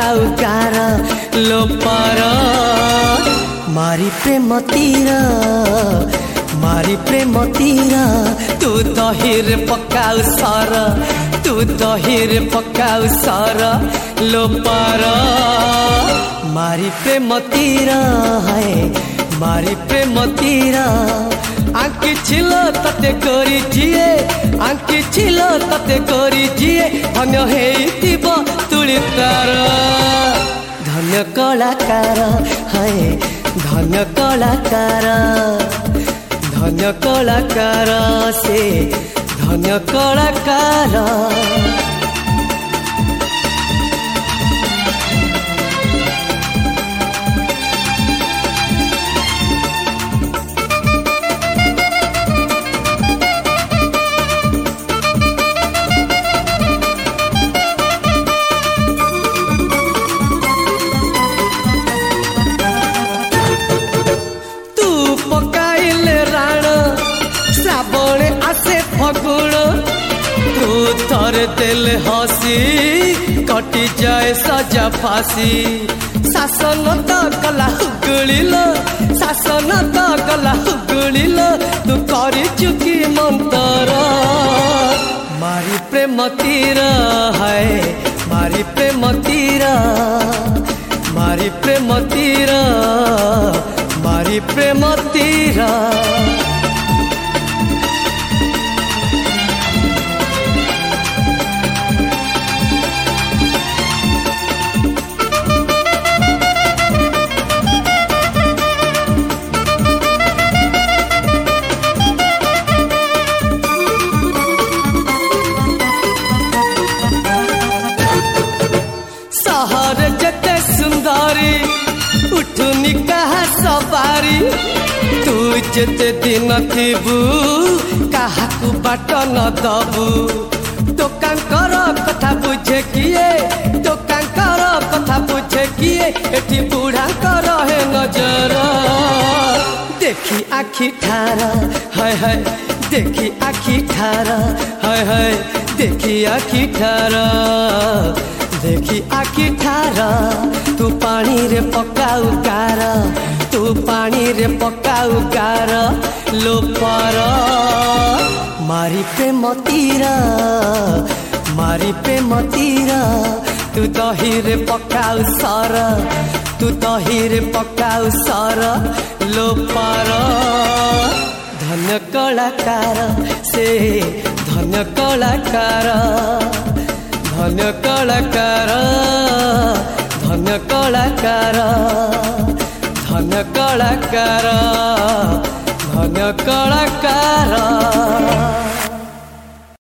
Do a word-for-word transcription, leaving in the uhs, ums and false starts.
पकाऊ गार लो पार मारी प्रेम तीर मारी प्रेम तीर तू दहिर पकाऊ सर तू दहिर पकाऊ सर लो पार मारी प्रेम तीर है मारी प्रेम तीर आंकी छिलो तते करी जिए आंकी छिलो तते करी जिए धन्य हेइतिबो तुली तार धन्य कलाकार है धन्य कलाकार धन्य कलाकार से धन्य कलाकार फगुण तू थरे दिल हसी कटी जाए सजा फासी शासन तो गला हुगुलिल शासन तो गला हुगुलिल तू करी चुकी मंतर मारी प्रेम तीर है मारी प्रेम तीर मारी प्रेम तीर मारी प्रेम तीर उठुनी कहा सवारी तू जेते दिन थीबू कहा को बाट न दबू दुकान कर कथा बुझे किए दुकान कर कथा बुझे किए एठी बूढ़ा कर है नजर देखी आखी ठार हाय हाय देखी आखी ठार हाय हाय देखी आखी ठार देखी आखी ठार तू पानी रे पकाऊ गार तू पानी रे पकाऊ गार लो पार मारी प्रेम तीर मारी प्रेम तीर तू दही रे पकाऊ सर तू दही रे पकाऊ सर लो पार धन्य कलाकार से धन्य कलाकार धन्य कलाकार धन्य कलाकार धन्य कलाकार धन्य कलाकार।